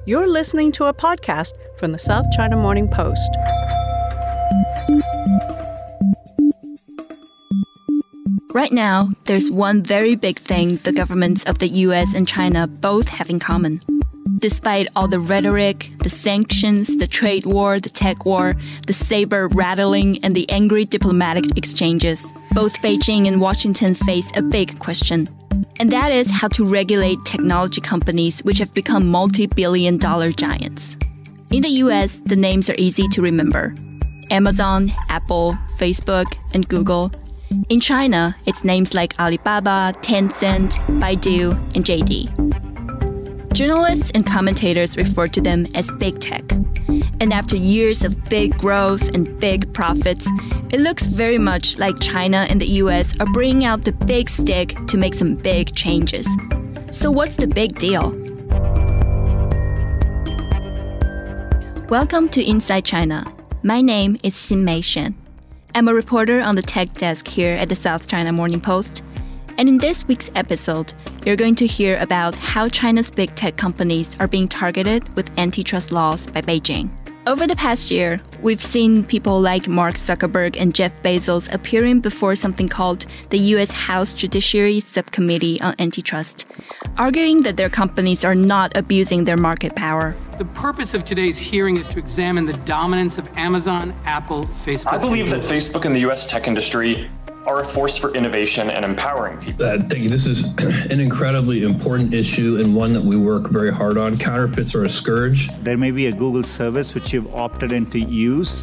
You're listening to a podcast from the South China Morning Post. Right now, there's one very big thing the governments of the US and China both have in common. Despite all the rhetoric, the sanctions, the trade war, the tech war, the saber rattling, and the angry diplomatic exchanges, both Beijing and Washington face a big question. And that is how to regulate technology companies which have become multi-billion-dollar giants. In the US, the names are easy to remember. Amazon, Apple, Facebook, and Google. In China, it's names like Alibaba, Tencent, Baidu, and JD. Journalists and commentators refer to them as big tech. And after years of big growth and big profits, it looks very much like China and the US are bringing out the big stick to make some big changes. So what's the big deal? Welcome to Inside China. My name is Xin-Mei Shen. I'm a reporter on the tech desk here at the South China Morning Post. And in this week's episode, you're going to hear about how China's big tech companies are being targeted with antitrust laws by Beijing. Over the past year, we've seen people like Mark Zuckerberg and Jeff Bezos appearing before something called the U.S. House Judiciary Subcommittee on Antitrust, arguing that their companies are not abusing their market power. The purpose of today's hearing is to examine the dominance of Amazon, Apple, Facebook. I believe that Facebook and the U.S. tech industry are a force for innovation and empowering people. Thank you. This is an incredibly important issue and one that we work very hard on. Counterfeits are a scourge. There may be a Google service which you've opted in to use,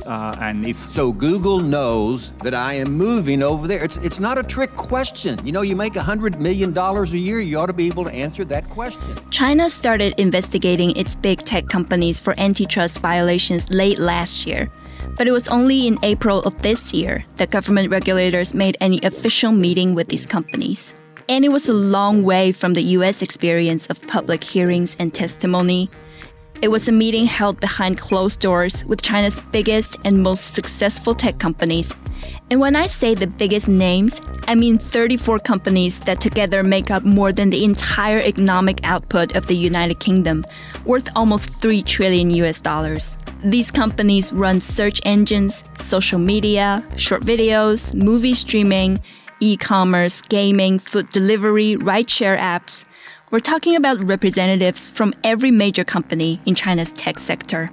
So Google knows that I am moving over there. It's not a trick question. You know, you make $100 million a year, you ought to be able to answer that question. China started investigating its big tech companies for antitrust violations late last year. But it was only in April of this year that government regulators made any official meeting with these companies. And it was a long way from the US experience of public hearings and testimony. It was a meeting held behind closed doors with China's biggest and most successful tech companies. And when I say the biggest names, I mean 34 companies that together make up more than the entire economic output of the United Kingdom, worth almost $3 trillion US. These companies run search engines, social media, short videos, movie streaming, e-commerce, gaming, food delivery, rideshare apps. We're talking about representatives from every major company in China's tech sector.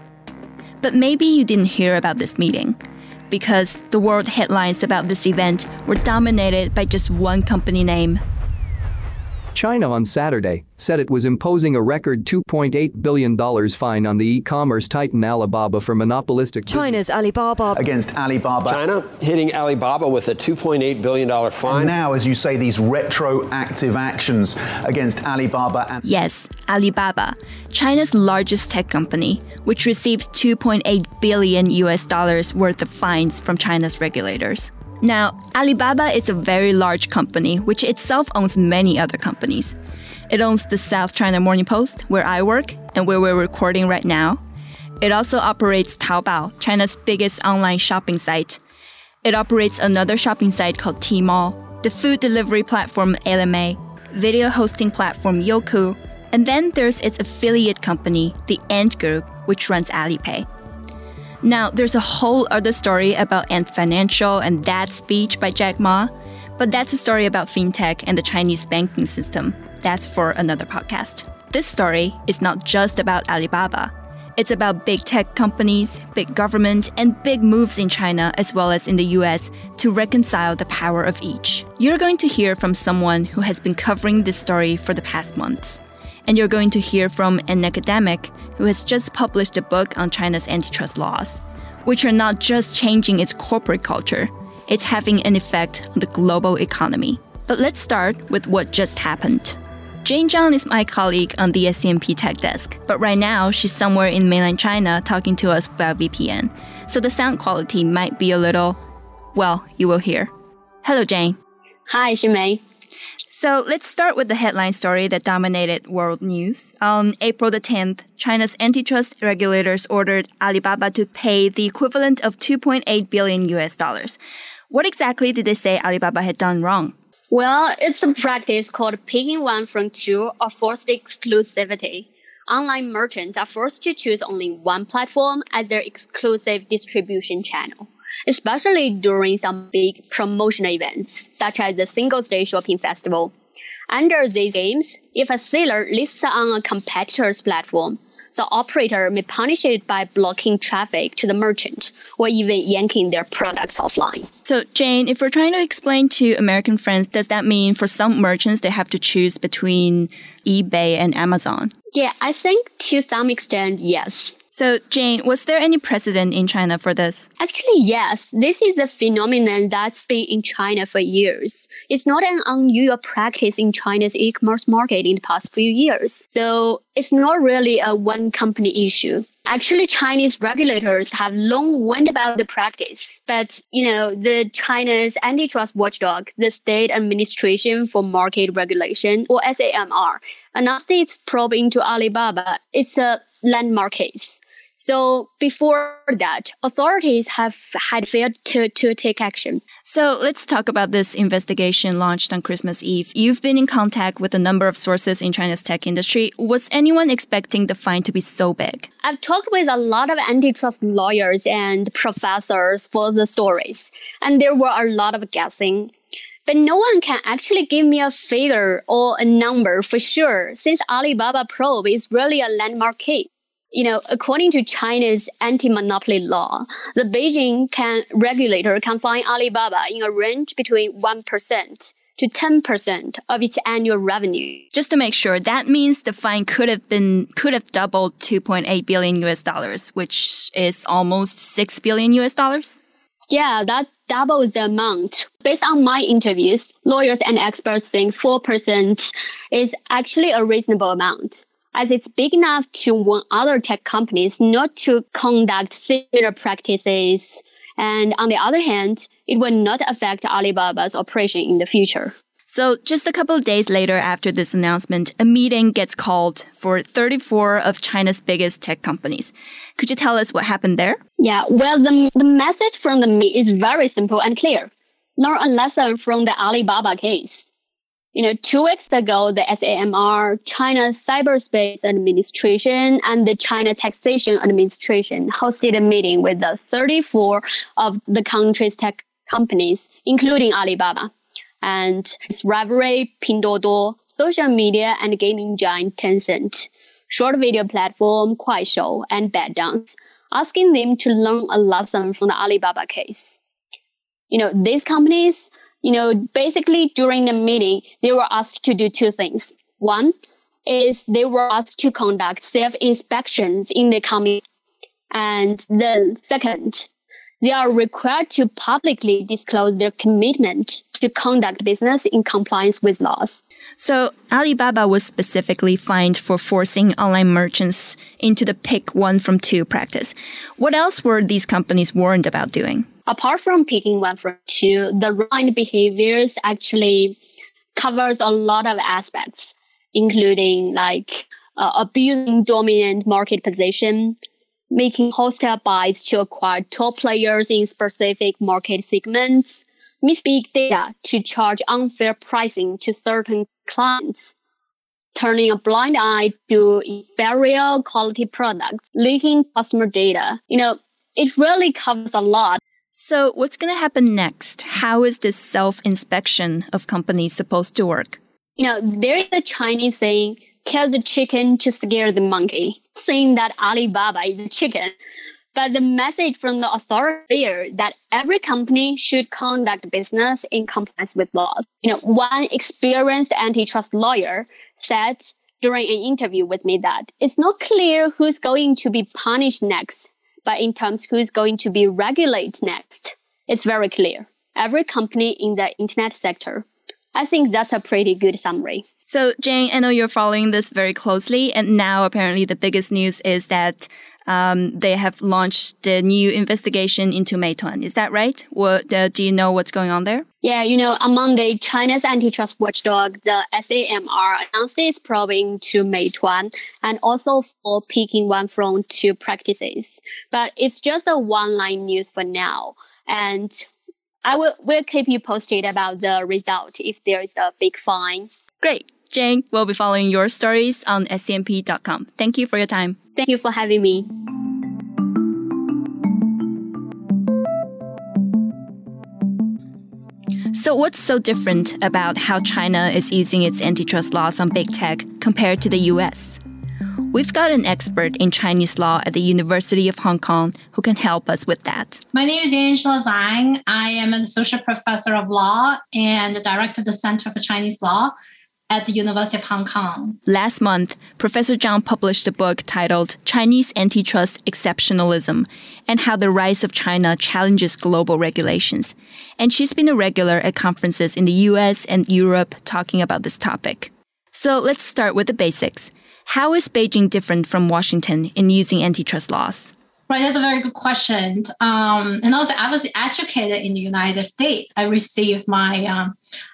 But maybe you didn't hear about this meeting, because the world headlines about this event were dominated by just one company name. China on Saturday said it was imposing a record $2.8 billion fine on the e-commerce titan Alibaba for monopolistic China's Alibaba against Alibaba. China hitting Alibaba with a $2.8 billion fine. And now, as you say, these retroactive actions against Alibaba. Yes, Alibaba, China's largest tech company, which received $2.8 billion US worth of fines from China's regulators. Now, Alibaba is a very large company, which itself owns many other companies. It owns the South China Morning Post, where I work and where we're recording right now. It also operates Taobao, China's biggest online shopping site. It operates another shopping site called Tmall, the food delivery platform LMA, video hosting platform Youku, and then there's its affiliate company, the Ant Group, which runs Alipay. Now, there's a whole other story about Ant Financial and that speech by Jack Ma, but that's a story about fintech and the Chinese banking system. That's for another podcast. This story is not just about Alibaba. It's about big tech companies, big government, and big moves in China as well as in the US to reconcile the power of each. You're going to hear from someone who has been covering this story for the past months. And you're going to hear from an academic who has just published a book on China's antitrust laws, which are not just changing its corporate culture, it's having an effect on the global economy. But let's start with what just happened. Jane Zhang is my colleague on the SCMP Tech Desk, but right now she's somewhere in mainland China talking to us via VPN, so the sound quality might be a little, well, you will hear. Hello, Jane. Hi, Xin-Mei. So let's start with the headline story that dominated world news. On April the 10th, China's antitrust regulators ordered Alibaba to pay the equivalent of $2.8 billion US. What exactly did they say Alibaba had done wrong? Well, it's a practice called picking one from two or forced exclusivity. online merchants are forced to choose only one platform as their exclusive distribution channel, especially during some big promotional events, such as the Singles Day Shopping Festival. Under these games, if a seller lists on a competitor's platform, the operator may punish it by blocking traffic to the merchant or even yanking their products offline. So, Jane, if we're trying to explain to American friends, does that mean for some merchants they have to choose between eBay and Amazon? Yeah, I think to some extent, yes. So, Jane, was there any precedent in China for this? Actually, yes. This is a phenomenon that's been in China for years. It's not an unusual practice in China's e-commerce market in the past few years. So it's not really a one company issue. Actually, Chinese regulators have long warned about the practice. But, the China's antitrust watchdog, the State Administration for Market Regulation, or SAMR, announced its probe into Alibaba. It's a landmark case. So before that, authorities had failed to take action. So let's talk about this investigation launched on Christmas Eve. You've been in contact with a number of sources in China's tech industry. Was anyone expecting the fine to be so big? I've talked with a lot of antitrust lawyers and professors for the stories, and there were a lot of guessing. But no one can actually give me a figure or a number for sure, since Alibaba probe is really a landmark case. According to China's anti-monopoly law, the Beijing regulator can fine Alibaba in a range between 1% to 10% of its annual revenue. Just to make sure, that means the fine could have doubled $2.8 billion US, which is almost $6 billion US. Yeah, that doubles the amount. Based on my interviews, lawyers and experts think 4% is actually a reasonable amount, as it's big enough to warn other tech companies not to conduct similar practices. And on the other hand, it will not affect Alibaba's operation in the future. So just a couple of days later after this announcement, a meeting gets called for 34 of China's biggest tech companies. Could you tell us what happened there? Yeah, well, the message from the meeting is very simple and clear. Learn a lesson from the Alibaba case. 2 weeks ago, the SAMR, China's Cyberspace Administration, and the China Taxation Administration hosted a meeting with the 34 of the country's tech companies, including Alibaba, and its rivalry, Pinduoduo, social media and gaming giant Tencent, short video platform Kuaishou, and ByteDance, asking them to learn a lesson from the Alibaba case. These companies, basically during the meeting, they were asked to do 2 things. One is they were asked to conduct self-inspections in the company. And then second, they are required to publicly disclose their commitment to conduct business in compliance with laws. So Alibaba was specifically fined for forcing online merchants into the pick one from two practice. What else were these companies warned about doing? Apart from picking one from two, the wrong behaviors actually covers a lot of aspects, including abusing dominant market position, making hostile buys to acquire top players in specific market segments, miss big data to charge unfair pricing to certain clients, turning a blind eye to inferior quality products, leaking customer data. It really covers a lot. So what's going to happen next? How is this self-inspection of companies supposed to work? There is a Chinese saying, kill the chicken to scare the monkey, saying that Alibaba is a chicken. But the message from the authority is that every company should conduct business in compliance with laws. One experienced antitrust lawyer said during an interview with me that it's not clear who's going to be punished next, but in terms of who's going to be regulated next, it's very clear. Every company in the internet sector. I think that's a pretty good summary. So, Jane, I know you're following this very closely, and now apparently the biggest news is that they have launched the new investigation into Meituan. Is that right? Do you know what's going on there? Yeah, on Monday, China's antitrust watchdog, the SAMR, announced its probing to Meituan and also for picking one from two practices. But it's just a one-line news for now. And we'll keep you posted about the result if there is a big fine. Great. Jane, we'll be following your stories on scmp.com. Thank you for your time. Thank you for having me. So what's so different about how China is using its antitrust laws on big tech compared to the US? We've got an expert in Chinese law at the University of Hong Kong who can help us with that. My name is Angela Zhang. I am an associate professor of law and the director of the Center for Chinese Law at the University of Hong Kong. Last month, Professor Zhang published a book titled Chinese Antitrust Exceptionalism and How the Rise of China Challenges Global Regulations. And she's been a regular at conferences in the US and Europe talking about this topic. So let's start with the basics. How is Beijing different from Washington in using antitrust laws? Right, that's a very good question. And also, I was educated in the United States. I received my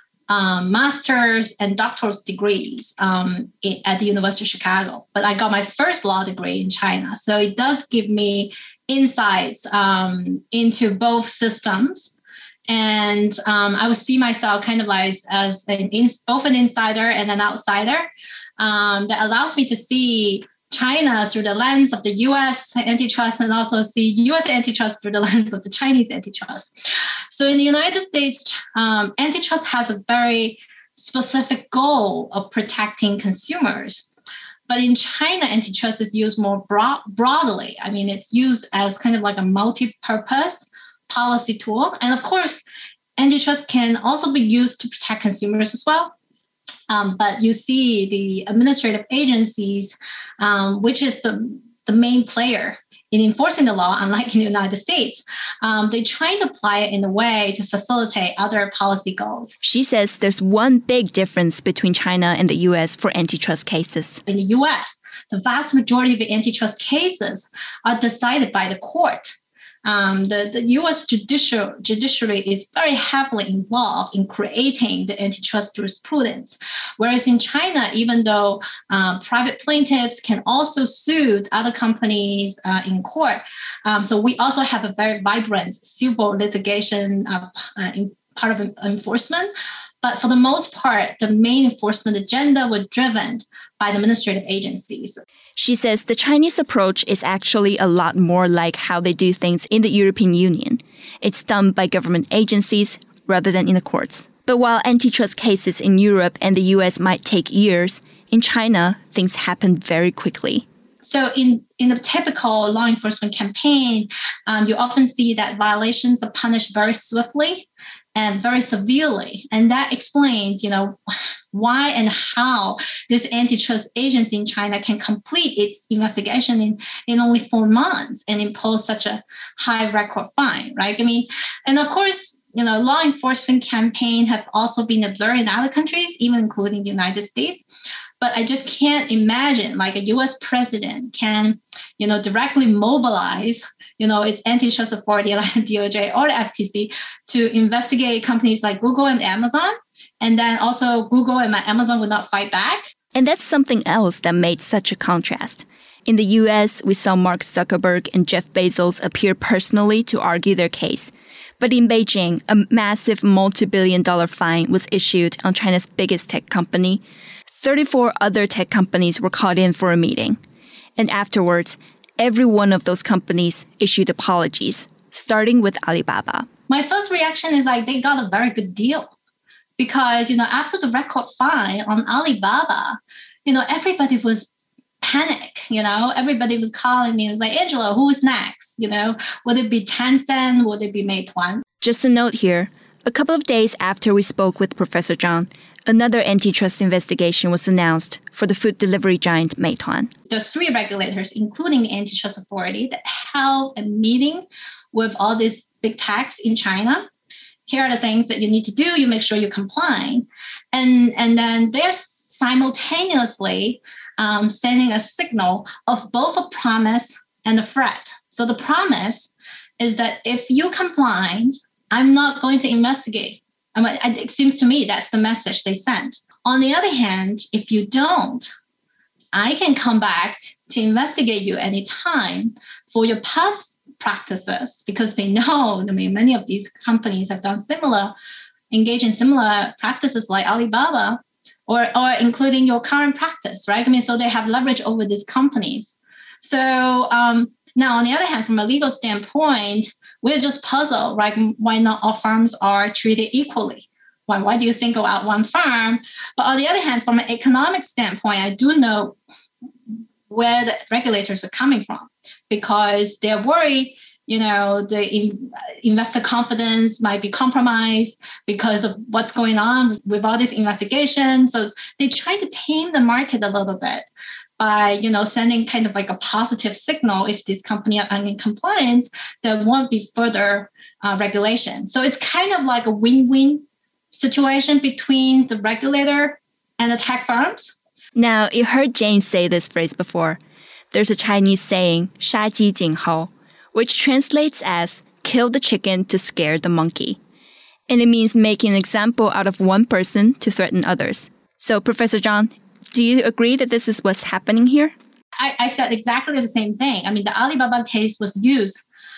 master's and doctoral degrees at the University of Chicago. But I got my first law degree in China. So it does give me insights into both systems. And I would see myself kind of like as both an insider and an outsider that allows me to see China through the lens of the U.S. antitrust and also see U.S. antitrust through the lens of the Chinese antitrust. So in the United States, antitrust has a very specific goal of protecting consumers. But in China, antitrust is used more broadly. I mean, it's used as kind of like a multi-purpose policy tool. And of course, antitrust can also be used to protect consumers as well. But you see the administrative agencies, which is the main player in enforcing the law, unlike in the United States, they try to apply it in a way to facilitate other policy goals. She says there's one big difference between China and the US for antitrust cases. In the US, the vast majority of the antitrust cases are decided by the court. The U.S. judiciary is very heavily involved in creating the antitrust jurisprudence. Whereas in China, even though private plaintiffs can also sue other companies in court, so we also have a very vibrant civil litigation part of enforcement. But for the most part, the main enforcement agenda was driven by the administrative agencies. She says the Chinese approach is actually a lot more like how they do things in the European Union. It's done by government agencies rather than in the courts. But while antitrust cases in Europe and the US might take years, in China, things happen very quickly. So in a typical law enforcement campaign, you often see that violations are punished very swiftly and very severely. And that explains, why and how this antitrust agency in China can complete its investigation in only 4 months and impose such a high record fine, right? I mean, and of course, law enforcement campaigns have also been observed in other countries, even including the United States. But I just can't imagine like a U.S. president can, directly mobilize, its antitrust authority like the DOJ or the FTC to investigate companies like Google and Amazon. And then also Google and Amazon would not fight back. And that's something else that made such a contrast. In the US, we saw Mark Zuckerberg and Jeff Bezos appear personally to argue their case. But in Beijing, a massive multi-billion-dollar fine was issued on China's biggest tech company. 34 other tech companies were called in for a meeting. And afterwards, every one of those companies issued apologies, starting with Alibaba. My first reaction is like they got a very good deal. Because, after the record fine on Alibaba, everybody was panic, everybody was calling me. It was like, Angela, who is next? Would it be Tencent? Would it be Meituan? Just a note here. A couple of days after we spoke with Professor Zhang, another antitrust investigation was announced for the food delivery giant Meituan. There's 3 regulators, including the antitrust authority, that held a meeting with all these big techs in China. Here are the things that you need to do. You make sure you comply. And then they're simultaneously sending a signal of both a promise and a threat. So the promise is that if you comply, I'm not going to investigate. It seems to me that's the message they sent. On the other hand, if you don't, I can come back to investigate you anytime for your past practices, because they know, many of these companies have engaged in similar practices like Alibaba. or including your current practice, right? I mean, so they have leverage over these companies. So now, on the other hand, from a legal standpoint, we're just puzzled, right? Why not all firms are treated equally? Why do you single out one firm? But on the other hand, from an economic standpoint, I do know where the regulators are coming from, because they're worried, the investor confidence might be compromised because of what's going on with all these investigations. So they try to tame the market a little bit by, sending kind of like a positive signal. If this company are in compliance, there won't be further regulation. So it's kind of like a win-win situation between the regulator and the tech firms. Now, you heard Jane say this phrase before. There's a Chinese saying, 杀鸡儆猴, which translates as kill the chicken to scare the monkey. And it means making an example out of one person to threaten others. So, Professor Zhang, do you agree that this is what's happening here? I said exactly the same thing. I mean, the Alibaba case was used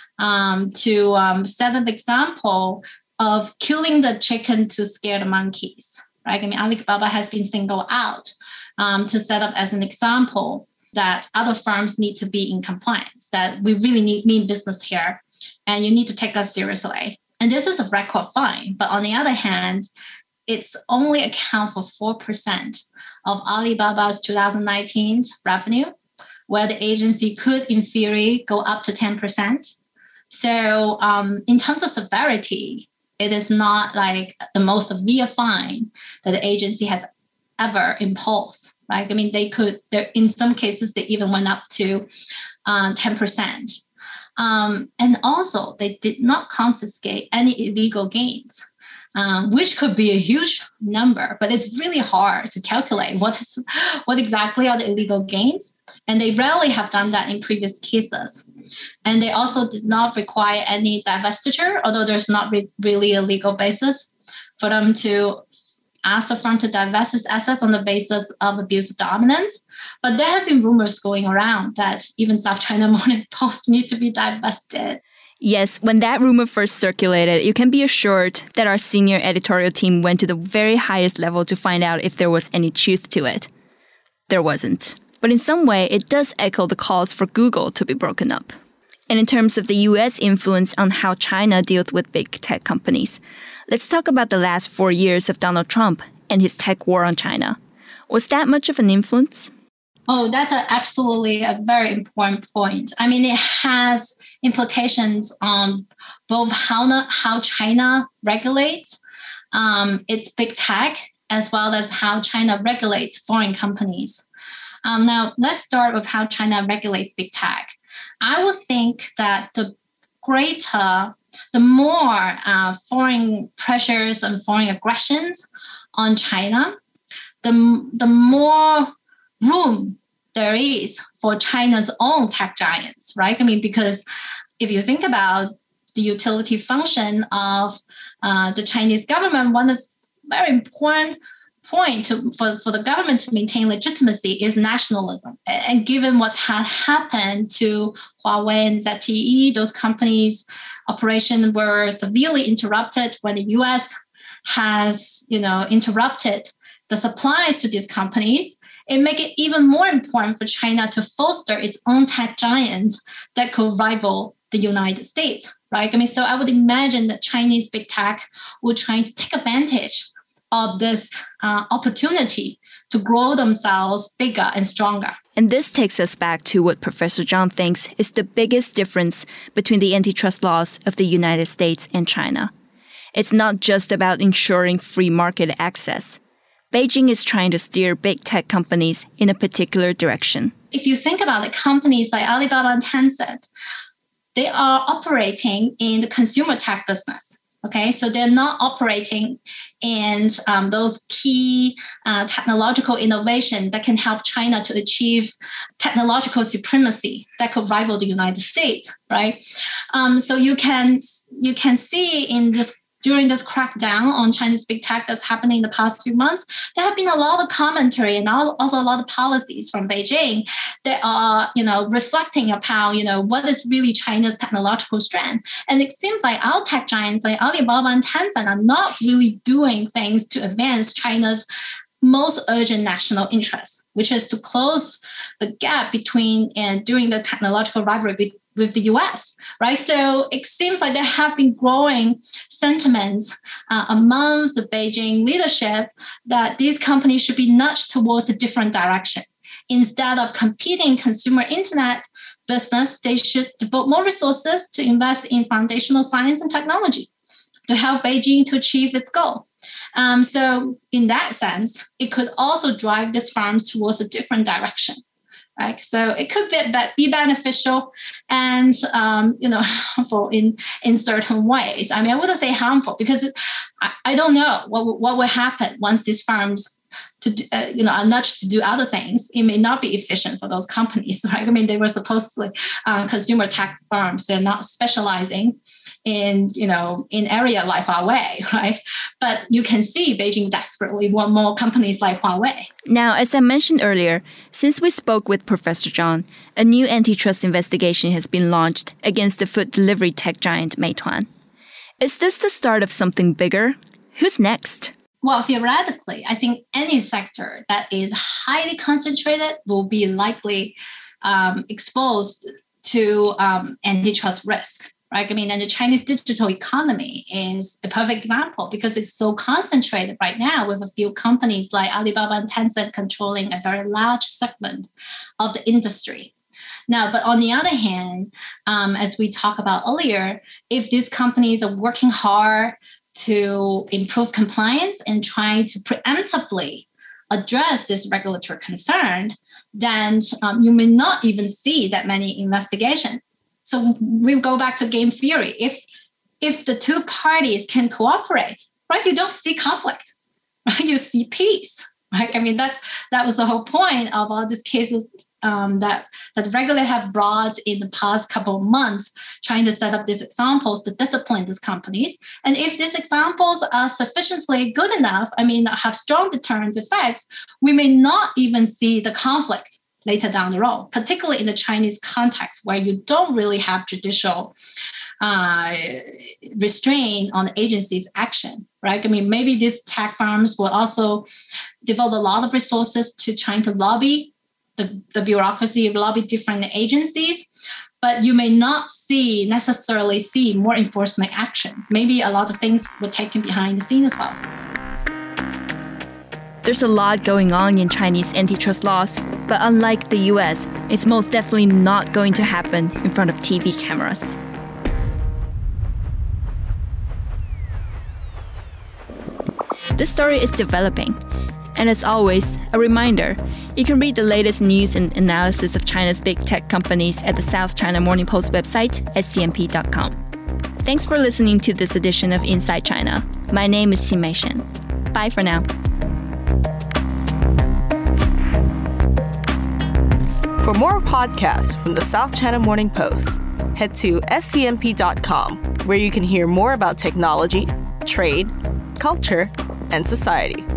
to set an example of killing the chicken to scare the monkeys, right? I mean, Alibaba has been singled out to set up as an example that other firms need to be in compliance, that we really mean business here, and you need to take us seriously. And this is a record fine. But on the other hand, it's only account for 4% of Alibaba's 2019 revenue, where the agency could, in theory, go up to 10%. So in terms of severity, it is not like the most severe fine that the agency has ever imposed, right? I mean, in some cases, they even went up to 10%. And also, they did not confiscate any illegal gains, which could be a huge number, but it's really hard to calculate what exactly are the illegal gains. And they rarely have done that in previous cases. And they also did not require any divestiture, although there's not really a legal basis for them to ask the firm to divest its assets on the basis of abuse of dominance. But there have been rumors going around that even South China Morning Post need to be divested. Yes, when that rumor first circulated, you can be assured that our senior editorial team went to the very highest level to find out if there was any truth to it. There wasn't. But in some way, it does echo the calls for Google to be broken up. And in terms of the U.S. influence on how China deals with big tech companies, let's talk about the last 4 years of Donald Trump and his tech war on China. Was that much of an influence? Oh, that's absolutely a very important point. I mean, it has implications on both how China regulates its big tech, as well as how China regulates foreign companies. Now, let's start with how China regulates big tech. I would think that the more foreign pressures and foreign aggressions on China, the more room there is for China's own tech giants, right? I mean, because if you think about the utility function of the Chinese government, one is very important point for the government to maintain legitimacy is nationalism. And given what has happened to Huawei and ZTE, those companies' operations were severely interrupted when the U.S. has, interrupted the supplies to these companies. It makes it even more important for China to foster its own tech giants that could rival the United States, right? I mean, so I would imagine that Chinese big tech will try to take advantage of this opportunity to grow themselves bigger and stronger. And this takes us back to what Professor Zhang thinks is the biggest difference between the antitrust laws of the United States and China. It's not just about ensuring free market access. Beijing is trying to steer big tech companies in a particular direction. If you think about it, companies like Alibaba and Tencent, they are operating in the consumer tech business. Okay, so they're not operating in those key technological innovation that can help China to achieve technological supremacy that could rival the United States, right? So you can see during this crackdown on Chinese big tech that's happening in the past few months, there have been a lot of commentary and also a lot of policies from Beijing that are, reflecting upon, what is really China's technological strength. And it seems like our tech giants like Alibaba and Tencent are not really doing things to advance China's most urgent national interest, which is to close the gap between and during the technological rivalry with the US, right? So it seems like there have been growing sentiments among the Beijing leadership that these companies should be nudged towards a different direction. Instead of competing consumer internet business, they should devote more resources to invest in foundational science and technology to help Beijing to achieve its goal. So in that sense, it could also drive these firms towards a different direction. Right, so it could be beneficial and harmful in certain ways. I mean, I wouldn't say harmful because I don't know what will happen once these firms are nudged to do other things. It may not be efficient for those companies, right? I mean, they were supposedly consumer tech firms. They're not specializing in area like Huawei, right? But you can see Beijing desperately want more companies like Huawei. Now, as I mentioned earlier, since we spoke with Professor Zhang, a new antitrust investigation has been launched against the food delivery tech giant Meituan. Is this the start of something bigger? Who's next? Well, theoretically, I think any sector that is highly concentrated will be likely exposed to antitrust risk. Right? I mean, and the Chinese digital economy is a perfect example because it's so concentrated right now with a few companies like Alibaba and Tencent controlling a very large segment of the industry. Now, but on the other hand, as we talked about earlier, if these companies are working hard to improve compliance and trying to preemptively address this regulatory concern, then you may not even see that many investigations. So we go back to game theory. If the two parties can cooperate, right, you don't see conflict, right? You see peace, right? I mean, that was the whole point of all these cases that the regulator have brought in the past couple of months, trying to set up these examples to discipline these companies. And if these examples are sufficiently good enough, I mean, have strong deterrence effects, we may not even see the conflict later down the road, particularly in the Chinese context where you don't really have judicial restraint on the agency's action, right? I mean, maybe these tech firms will also devote a lot of resources to trying to lobby the bureaucracy, lobby different agencies, but you may not necessarily see more enforcement actions. Maybe a lot of things were taken behind the scenes as well. There's a lot going on in Chinese antitrust laws, but unlike the US, it's most definitely not going to happen in front of TV cameras. This story is developing. And as always, a reminder, you can read the latest news and analysis of China's big tech companies at the South China Morning Post website at cmp.com. Thanks for listening to this edition of Inside China. My name is Qin Mei Shen. Bye for now. For more podcasts from the South China Morning Post, head to scmp.com, where you can hear more about technology, trade, culture, and society.